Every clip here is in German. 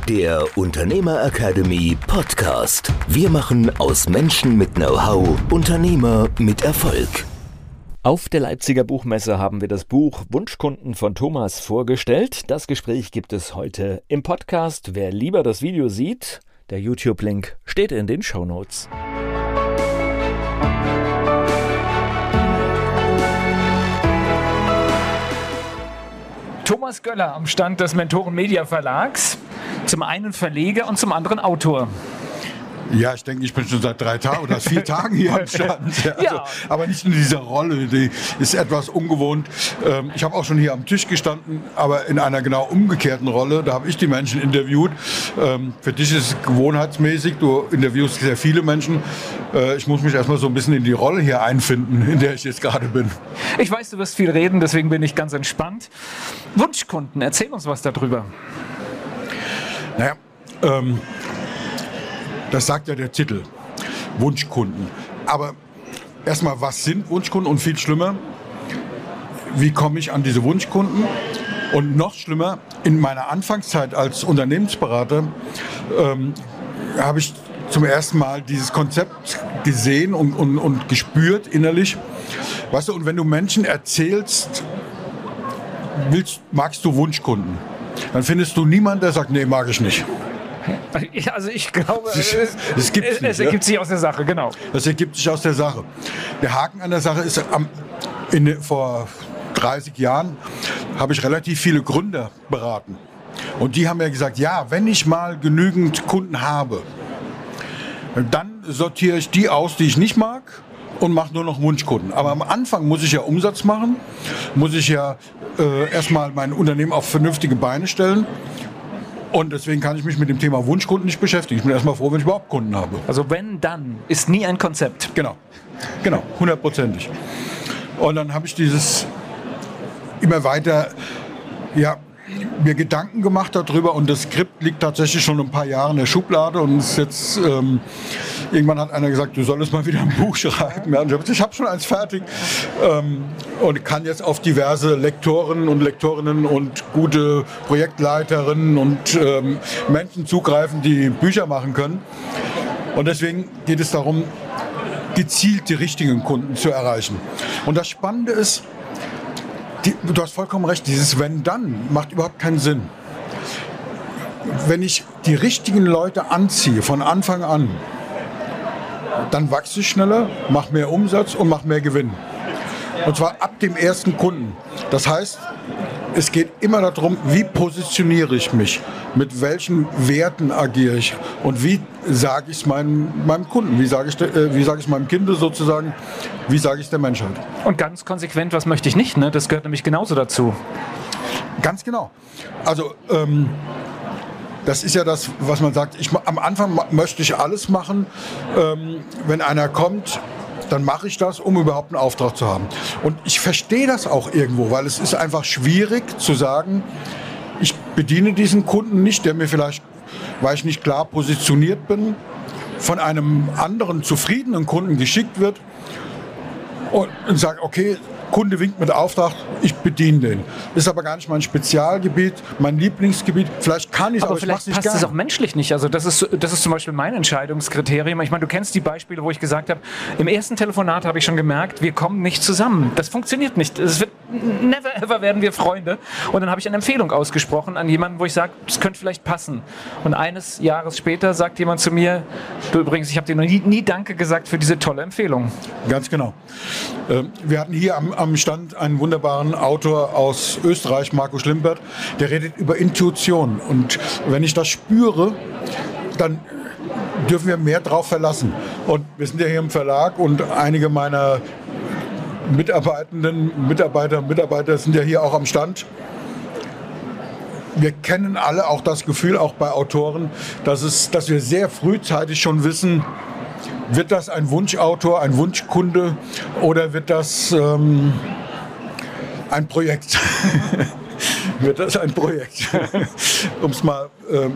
Der Unternehmer Academy Podcast. Wir machen aus Menschen mit Know-how Unternehmer mit Erfolg. Auf der Leipziger Buchmesse haben wir das Buch Wunschkunden von Thomas vorgestellt. Das Gespräch gibt es heute im Podcast. Wer lieber das Video sieht, der YouTube-Link steht in den Shownotes. Thomas Göller am Stand des Mentoren Media Verlags. Zum einen Verleger und zum anderen Autor. Ja, ich denke, ich bin schon seit 3 Tagen oder 4 Tagen hier am Stand. Also, ja. Aber nicht in dieser Rolle, die ist etwas ungewohnt. Ich habe auch schon hier am Tisch gestanden, aber in einer genau umgekehrten Rolle. Da habe ich die Menschen interviewt. Für dich ist es gewohnheitsmäßig, du interviewst sehr viele Menschen. Ich muss mich erstmal so ein bisschen in die Rolle hier einfinden, in der ich jetzt gerade bin. Ich weiß, du wirst viel reden, deswegen bin ich ganz entspannt. Wunschkunden, erzähl uns was darüber. Naja, das sagt ja der Titel, Wunschkunden. Aber erstmal, was sind Wunschkunden? Und viel schlimmer, wie komme ich an diese Wunschkunden? Und noch schlimmer, in meiner Anfangszeit als Unternehmensberater habe ich zum ersten Mal dieses Konzept gesehen und gespürt innerlich. Weißt du, und wenn du Menschen erzählst, magst du Wunschkunden, dann findest du niemanden, der sagt, nee, mag ich nicht. Also ich glaube, es ergibt sich aus der Sache, genau. Das ergibt sich aus der Sache. Der Haken an der Sache ist, vor 30 Jahren habe ich relativ viele Gründer beraten. Und die haben mir gesagt, ja, wenn ich mal genügend Kunden habe, dann sortiere ich die aus, die ich nicht mag, und mache nur noch Wunschkunden. Aber am Anfang muss ich ja Umsatz machen, muss ich ja erstmal mein Unternehmen auf vernünftige Beine stellen. Und deswegen kann ich mich mit dem Thema Wunschkunden nicht beschäftigen. Ich bin erstmal froh, wenn ich überhaupt Kunden habe. Also wenn, dann ist nie ein Konzept. Genau, 100%. Und dann habe ich dieses immer weiter, mir Gedanken gemacht darüber, und das Skript liegt tatsächlich schon ein paar Jahre in der Schublade und ist jetzt, irgendwann hat einer gesagt, du solltest mal wieder ein Buch schreiben. Ja, und ich habe schon eins fertig und kann jetzt auf diverse Lektoren und Lektorinnen und gute Projektleiterinnen und Menschen zugreifen, die Bücher machen können. Und deswegen geht es darum, gezielt die richtigen Kunden zu erreichen. Und das Spannende ist, du hast vollkommen recht, dieses Wenn-Dann macht überhaupt keinen Sinn. Wenn ich die richtigen Leute anziehe von Anfang an, dann wachse ich schneller, mache mehr Umsatz und mache mehr Gewinn. Und zwar ab dem ersten Kunden. Das heißt, es geht immer darum, wie positioniere ich mich, mit welchen Werten agiere ich und wie sage ich es meinem Kunden, wie sage ich es meinem Kind sozusagen, wie sage ich es der Menschheit. Und ganz konsequent, was möchte ich nicht, ne? Das gehört nämlich genauso dazu. Ganz genau. Also das ist ja das, was man sagt, am Anfang möchte ich alles machen, wenn einer kommt, dann mache ich das, um überhaupt einen Auftrag zu haben. Und ich verstehe das auch irgendwo, weil es ist einfach schwierig zu sagen, ich bediene diesen Kunden nicht, der mir vielleicht, weil ich nicht klar positioniert bin, von einem anderen zufriedenen Kunden geschickt wird und sagt, okay, Kunde winkt mit Auftrag, ich bediene den. Das ist aber gar nicht mein Spezialgebiet, mein Lieblingsgebiet. Vielleicht kann ich es, aber ich mache es nicht passt gerne. Es auch menschlich nicht. Also das ist zum Beispiel mein Entscheidungskriterium. Ich meine, du kennst die Beispiele, wo ich gesagt habe, im ersten Telefonat habe ich schon gemerkt, wir kommen nicht zusammen. Das funktioniert nicht. Es wird never ever werden wir Freunde. Und dann habe ich eine Empfehlung ausgesprochen an jemanden, wo ich sage, das könnte vielleicht passen. Und eines Jahres später sagt jemand zu mir, du übrigens, ich habe dir noch nie Danke gesagt für diese tolle Empfehlung. Ganz genau. Wir hatten hier am Stand einen wunderbaren Autor aus Österreich, Marco Schlimpert, der redet über Intuition. Und wenn ich das spüre, dann dürfen wir mehr drauf verlassen. Und wir sind ja hier im Verlag und einige meiner Mitarbeiter sind ja hier auch am Stand. Wir kennen alle auch das Gefühl, auch bei Autoren, dass wir sehr frühzeitig schon wissen, wird das ein Wunschautor, ein Wunschkunde oder wird das ein Projekt? Wird das ein Projekt? Um es mal,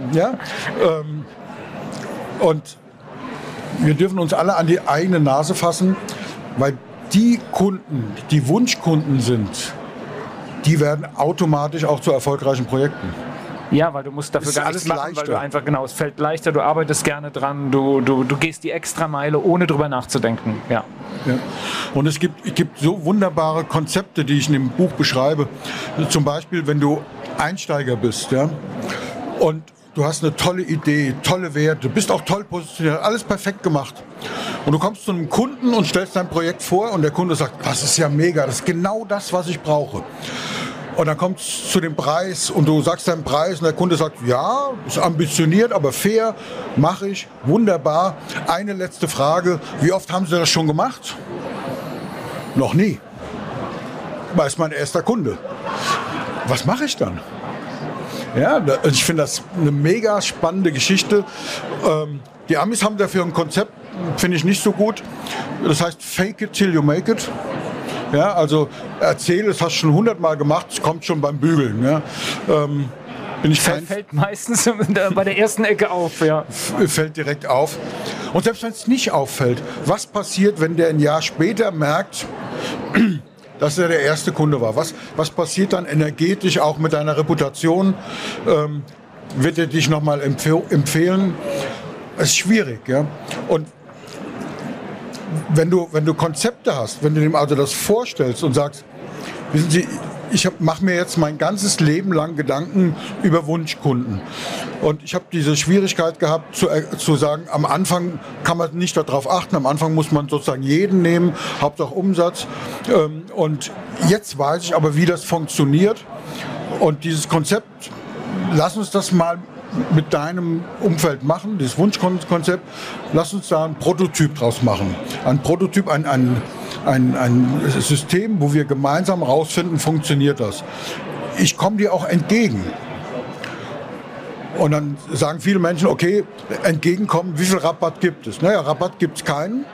und wir dürfen uns alle an die eigene Nase fassen, weil die Kunden, die Wunschkunden sind, die werden automatisch auch zu erfolgreichen Projekten. Ja, weil du musst dafür ist gar alles nichts machen, leichter. weil du einfach, genau, es fällt leichter, du arbeitest gerne dran, du gehst die Extrameile, ohne drüber nachzudenken. Ja. Ja. Und es gibt so wunderbare Konzepte, die ich in dem Buch beschreibe. Zum Beispiel, wenn du Einsteiger bist, ja, und du hast eine tolle Idee, tolle Werte, bist auch toll positioniert, alles perfekt gemacht. Und du kommst zu einem Kunden und stellst dein Projekt vor und der Kunde sagt, das ist ja mega, das ist genau das, was ich brauche. Und dann kommt es zu dem Preis und du sagst deinen Preis und der Kunde sagt, ja, ist ambitioniert, aber fair, mache ich, wunderbar. Eine letzte Frage, wie oft haben Sie das schon gemacht? Noch nie. Weil es mein erster Kunde. Was mache ich dann? Ja, ich finde das eine mega spannende Geschichte. Die Amis haben dafür ein Konzept, finde ich nicht so gut. Das heißt, fake it till you make it. Ja, also erzähl, es hast du schon 100-mal gemacht, es kommt schon beim Bügeln. Ja. Fällt meistens bei der ersten Ecke auf. Ja. Fällt direkt auf. Und selbst wenn es nicht auffällt, was passiert, wenn der ein Jahr später merkt, dass er der erste Kunde war? Was passiert dann energetisch auch mit deiner Reputation? Wird er dich nochmal empfehlen? Es ist schwierig. Ja? Und wenn du Konzepte hast, wenn du dem also das vorstellst und sagst, wissen Sie, ich mache mir jetzt mein ganzes Leben lang Gedanken über Wunschkunden. Und ich habe diese Schwierigkeit gehabt zu sagen, am Anfang kann man nicht darauf achten, am Anfang muss man sozusagen jeden nehmen, Hauptsache Umsatz. Und jetzt weiß ich aber, wie das funktioniert. Und dieses Konzept, lass uns das mal mit deinem Umfeld machen, das Wunschkonzept, lass uns da ein Prototyp draus machen. Ein Prototyp, ein System, wo wir gemeinsam rausfinden, funktioniert das. Ich komme dir auch entgegen. Und dann sagen viele Menschen, okay, entgegenkommen, wie viel Rabatt gibt es? Naja, Rabatt gibt es keinen.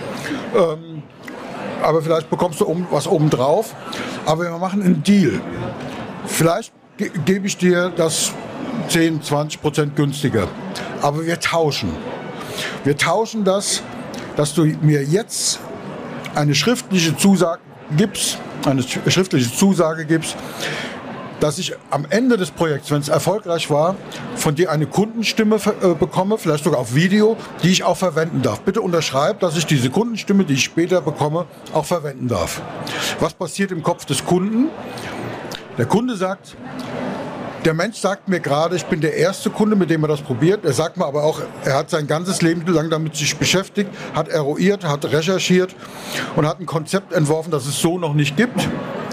Aber vielleicht bekommst du was obendrauf. Aber wir machen einen Deal. Vielleicht gebe ich dir das 10-20% günstiger. Aber wir tauschen. Wir tauschen das, dass du mir jetzt eine schriftliche Zusage gibst, dass ich am Ende des Projekts, wenn es erfolgreich war, von dir eine Kundenstimme bekomme, vielleicht sogar auf Video, die ich auch verwenden darf. Bitte unterschreib, dass ich diese Kundenstimme, die ich später bekomme, auch verwenden darf. Was passiert im Kopf des Kunden? Der Kunde sagt, der Mensch sagt mir gerade, ich bin der erste Kunde, mit dem er das probiert. Er sagt mir aber auch, er hat sein ganzes Leben lang damit sich beschäftigt, hat eruiert, hat recherchiert und hat ein Konzept entworfen, das es so noch nicht gibt.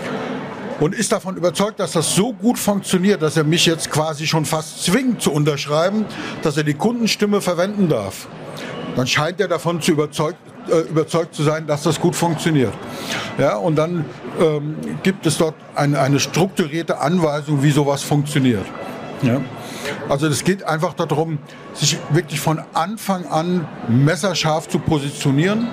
Und ist davon überzeugt, dass das so gut funktioniert, dass er mich jetzt quasi schon fast zwingt zu unterschreiben, dass er die Kundenstimme verwenden darf. Dann scheint er davon überzeugt zu sein, dass das gut funktioniert. Ja, und dann gibt es dort eine strukturierte Anweisung, wie sowas funktioniert. Ja? Also es geht einfach darum, sich wirklich von Anfang an messerscharf zu positionieren,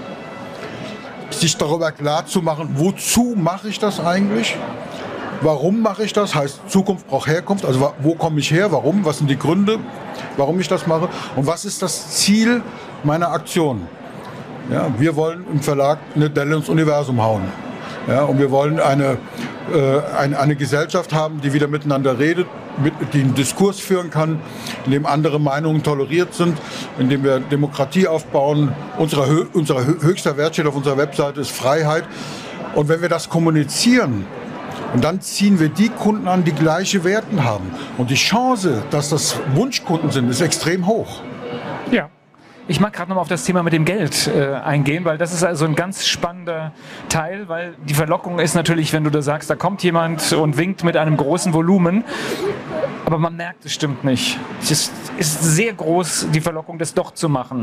sich darüber klar zu machen, wozu mache ich das eigentlich? Warum mache ich das? Heißt, Zukunft braucht Herkunft. Also wo komme ich her? Warum? Was sind die Gründe, warum ich das mache? Und was ist das Ziel meiner Aktion? Ja, wir wollen im Verlag eine Delle ins Universum hauen. Ja, und wir wollen eine Gesellschaft haben, die wieder miteinander redet, die einen Diskurs führen kann, in dem andere Meinungen toleriert sind, in dem wir Demokratie aufbauen. Unser höchster Wert steht auf unserer Webseite ist Freiheit. Und wenn wir das kommunizieren, und dann ziehen wir die Kunden an, die gleiche Werten haben. Und die Chance, dass das Wunschkunden sind, ist extrem hoch. Ja. Ich mag gerade nochmal auf das Thema mit dem Geld eingehen, weil das ist also ein ganz spannender Teil, weil die Verlockung ist natürlich, wenn du da sagst, da kommt jemand und winkt mit einem großen Volumen, aber man merkt, es stimmt nicht. Es ist sehr groß, die Verlockung, das doch zu machen.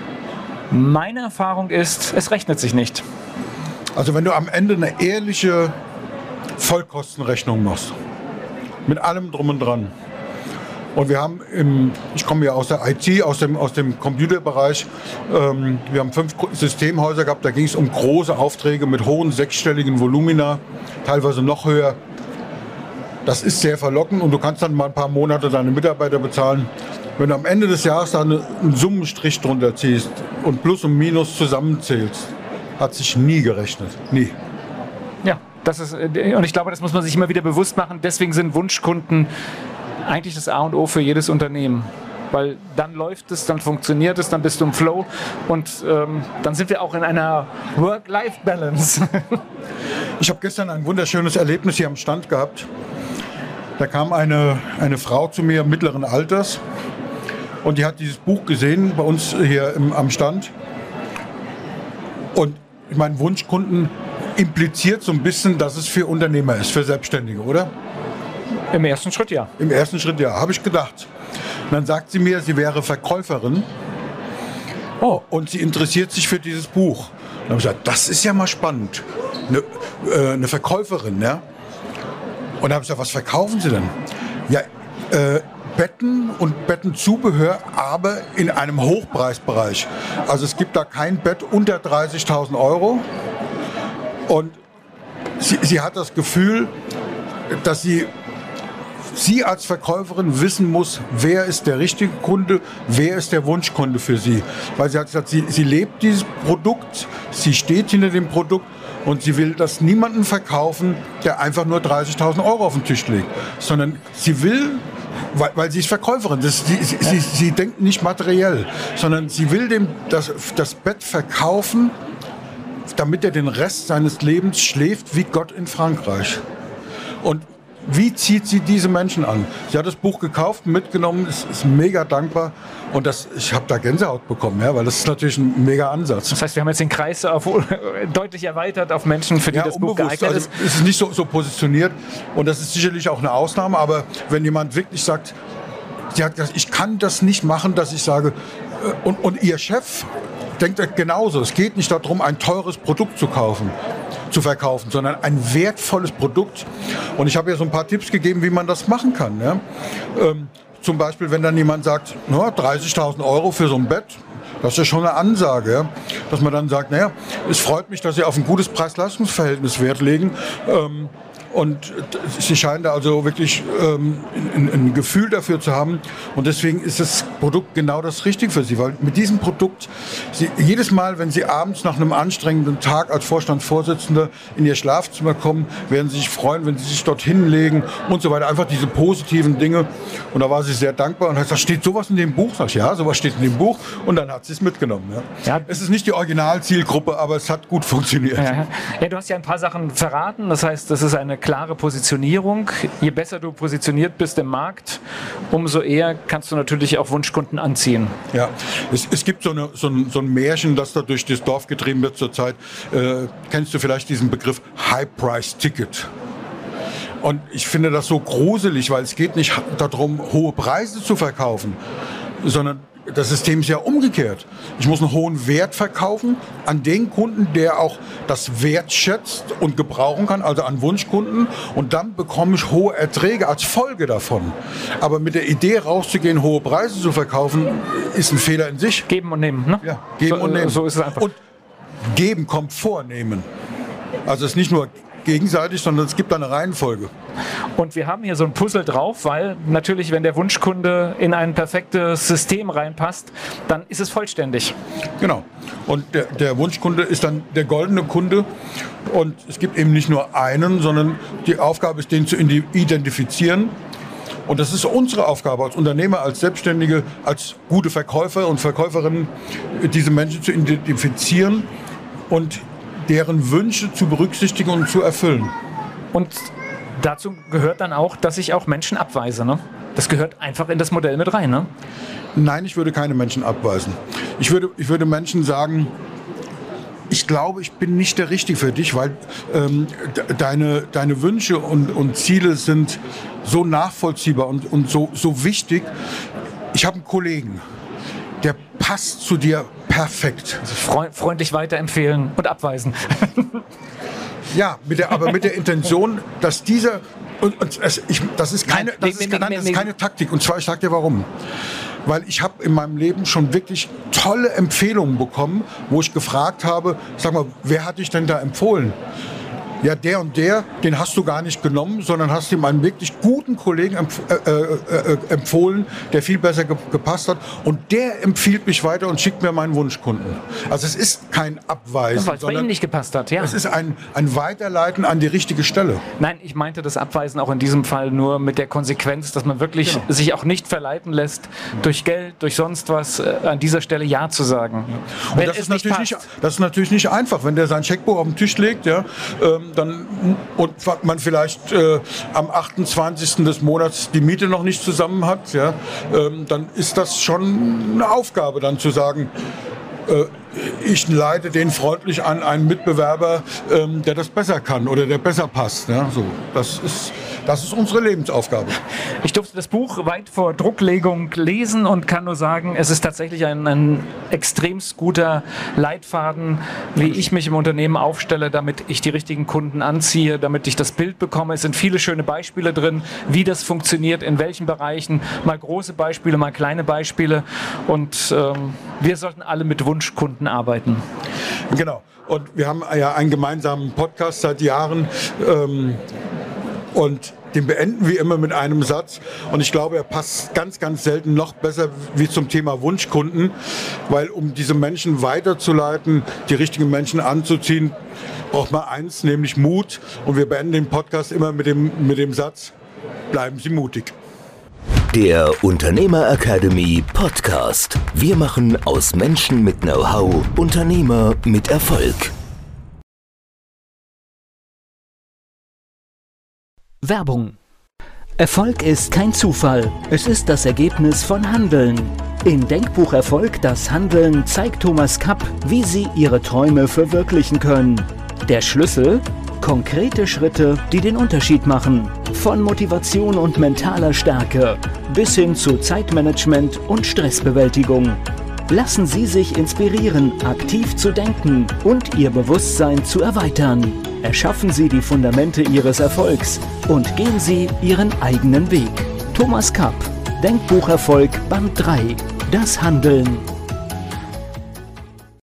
Meine Erfahrung ist, es rechnet sich nicht. Also wenn du am Ende eine ehrliche Vollkostenrechnung machst, mit allem drum und dran. Und wir haben ich komme ja aus der IT, aus dem Computerbereich, wir haben 5 Systemhäuser gehabt, da ging es um große Aufträge mit hohen sechsstelligen Volumina, teilweise noch höher. Das ist sehr verlockend und du kannst dann mal ein paar Monate deine Mitarbeiter bezahlen. Wenn du am Ende des Jahres dann einen Summenstrich drunter ziehst und Plus und Minus zusammenzählst, hat sich nie gerechnet, nie. Ja, und ich glaube, das muss man sich immer wieder bewusst machen. Deswegen sind Wunschkunden eigentlich das A und O für jedes Unternehmen. Weil dann läuft es, dann funktioniert es, dann bist du im Flow und dann sind wir auch in einer Work-Life-Balance. Ich habe gestern ein wunderschönes Erlebnis hier am Stand gehabt. Da kam eine Frau zu mir mittleren Alters und die hat dieses Buch gesehen bei uns hier am Stand. Und ich meine, Wunschkunden impliziert so ein bisschen, dass es für Unternehmer ist, für Selbstständige, oder? Im ersten Schritt ja. Im ersten Schritt ja, habe ich gedacht. Und dann sagt sie mir, sie wäre Verkäuferin. Oh, und sie interessiert sich für dieses Buch. Und dann habe ich gesagt, das ist ja mal spannend. Eine Verkäuferin, ja. Und dann habe ich gesagt, was verkaufen Sie denn? Ja, Betten und Bettenzubehör, aber in einem Hochpreisbereich. Also es gibt da kein Bett unter 30.000 Euro. Und sie hat das Gefühl, dass sie als Verkäuferin wissen muss, wer ist der richtige Kunde, wer ist der Wunschkunde für sie. Weil sie hat gesagt, sie lebt dieses Produkt, sie steht hinter dem Produkt und sie will das niemandem verkaufen, der einfach nur 30.000 Euro auf den Tisch legt. Sondern sie will, weil sie ist Verkäuferin, sie denkt nicht materiell, sondern sie will das Bett verkaufen, damit er den Rest seines Lebens schläft wie Gott in Frankreich. Und wie zieht sie diese Menschen an? Sie hat das Buch gekauft, mitgenommen, ist mega dankbar und ich habe da Gänsehaut bekommen, ja, weil das ist natürlich ein mega Ansatz. Das heißt, wir haben jetzt den Kreis deutlich erweitert auf Menschen, für die das Buch geeignet ist. Es ist nicht so positioniert und das ist sicherlich auch eine Ausnahme, aber wenn jemand wirklich sagt, sie hat gesagt, ich kann das nicht machen, dass ich sage, und ihr Chef denkt genauso, es geht nicht darum, ein teures Produkt zu verkaufen, sondern ein wertvolles Produkt. Und ich habe ja so ein paar Tipps gegeben, wie man das machen kann. Ja? Zum Beispiel, wenn dann jemand sagt, 30.000 Euro für so ein Bett, das ist ja schon eine Ansage. Ja? Dass man dann sagt, naja, es freut mich, dass Sie auf ein gutes Preis-Leistungs-Verhältnis Wert legen. Und sie scheinen da also wirklich ein Gefühl dafür zu haben. Und deswegen ist das Produkt genau das Richtige für Sie. Weil mit diesem Produkt, jedes Mal, wenn Sie abends nach einem anstrengenden Tag als Vorstandsvorsitzender in Ihr Schlafzimmer kommen, werden Sie sich freuen, wenn Sie sich dort hinlegen und so weiter. Einfach diese positiven Dinge. Und da war sie sehr dankbar und hat gesagt, steht sowas in dem Buch? Sag ich, ja, sowas steht in dem Buch. Und dann hat sie es mitgenommen. Ja. Es ist nicht die Originalzielgruppe, aber es hat gut funktioniert. Ja, du hast ja ein paar Sachen verraten. Das heißt, das ist eine klare Positionierung. Je besser du positioniert bist im Markt, umso eher kannst du natürlich auch Wunschkunden anziehen. Ja, es gibt so ein Märchen, das da durch das Dorf getrieben wird zurzeit. Kennst du vielleicht diesen Begriff High-Price-Ticket? Und ich finde das so gruselig, weil es geht nicht darum, hohe Preise zu verkaufen, sondern das System ist ja umgekehrt. Ich muss einen hohen Wert verkaufen an den Kunden, der auch das wertschätzt und gebrauchen kann, also an Wunschkunden. Und dann bekomme ich hohe Erträge als Folge davon. Aber mit der Idee rauszugehen, hohe Preise zu verkaufen, ist ein Fehler in sich. Geben und nehmen, ne? Ja, geben und nehmen. So ist es einfach. Und geben kommt vor nehmen. Also es ist nicht nur gegenseitig, sondern es gibt eine Reihenfolge. Und wir haben hier so ein Puzzle drauf, weil natürlich, wenn der Wunschkunde in ein perfektes System reinpasst, dann ist es vollständig. Genau. Und der Wunschkunde ist dann der goldene Kunde. Und es gibt eben nicht nur einen, sondern die Aufgabe ist, den zu identifizieren. Und das ist unsere Aufgabe als Unternehmer, als Selbstständige, als gute Verkäufer und Verkäuferinnen, diese Menschen zu identifizieren und deren Wünsche zu berücksichtigen und zu erfüllen. Und dazu gehört dann auch, dass ich auch Menschen abweise, ne? Das gehört einfach in das Modell mit rein, ne? Nein, ich würde keine Menschen abweisen. Ich würde Menschen sagen, ich glaube, ich bin nicht der Richtige für dich, weil deine Wünsche und Ziele sind so nachvollziehbar und so wichtig. Ich habe einen Kollegen, der passt zu dir perfekt. Also freundlich weiterempfehlen und abweisen. Ja, aber mit der Intention, dass dieser... Das ist keine Taktik. Und zwar, ich sage dir warum. Weil ich habe in meinem Leben schon wirklich tolle Empfehlungen bekommen, wo ich gefragt habe, sag mal, wer hat dich denn da empfohlen? ja, der und der, den hast du gar nicht genommen, sondern hast ihm einen wirklich guten Kollegen empfohlen, der viel besser gepasst hat. Und der empfiehlt mich weiter und schickt mir meinen Wunschkunden. Also es ist kein Abweisen. Weil es bei ihm nicht gepasst hat, ja. Es ist ein Weiterleiten an die richtige Stelle. Nein, ich meinte das Abweisen auch in diesem Fall nur mit der Konsequenz, dass man wirklich sich auch nicht verleiten lässt, durch Geld, durch sonst was, an dieser Stelle Ja zu sagen. Ja. Und das ist natürlich nicht einfach, wenn der sein Scheckbuch auf den Tisch legt, ja, und man vielleicht am 28. des Monats die Miete noch nicht zusammen hat, ja, dann ist das schon eine Aufgabe, dann zu sagen, ich leite den freundlich an einen Mitbewerber, der das besser kann oder der besser passt. Ja, so. Das ist unsere Lebensaufgabe. Ich durfte das Buch weit vor Drucklegung lesen und kann nur sagen, es ist tatsächlich ein extremst guter Leitfaden, wie ich mich im Unternehmen aufstelle, damit ich die richtigen Kunden anziehe, damit ich das Bild bekomme. Es sind viele schöne Beispiele drin, wie das funktioniert, in welchen Bereichen. Mal große Beispiele, mal kleine Beispiele. Und wir sollten alle mit Wunschkunden arbeiten. Genau. Und wir haben ja einen gemeinsamen Podcast seit Jahren. Und den beenden wir immer mit einem Satz. Und ich glaube, er passt ganz, ganz selten noch besser wie zum Thema Wunschkunden. Weil um diese Menschen weiterzuleiten, die richtigen Menschen anzuziehen, braucht man eins, nämlich Mut. Und wir beenden den Podcast immer mit dem Satz, bleiben Sie mutig. Der Unternehmer Academy Podcast. Wir machen aus Menschen mit Know-how Unternehmer mit Erfolg. Werbung. Erfolg ist kein Zufall. Es ist das Ergebnis von Handeln. In Denkbuch Erfolg, das Handeln, zeigt Thomas Kapp, wie Sie Ihre Träume verwirklichen können. Der Schlüssel? Konkrete Schritte, die den Unterschied machen. Von Motivation und mentaler Stärke bis hin zu Zeitmanagement und Stressbewältigung. Lassen Sie sich inspirieren, aktiv zu denken und Ihr Bewusstsein zu erweitern. Erschaffen Sie die Fundamente Ihres Erfolgs und gehen Sie Ihren eigenen Weg. Thomas Kapp, Denkbuch Erfolg, Band 3. Das Handeln.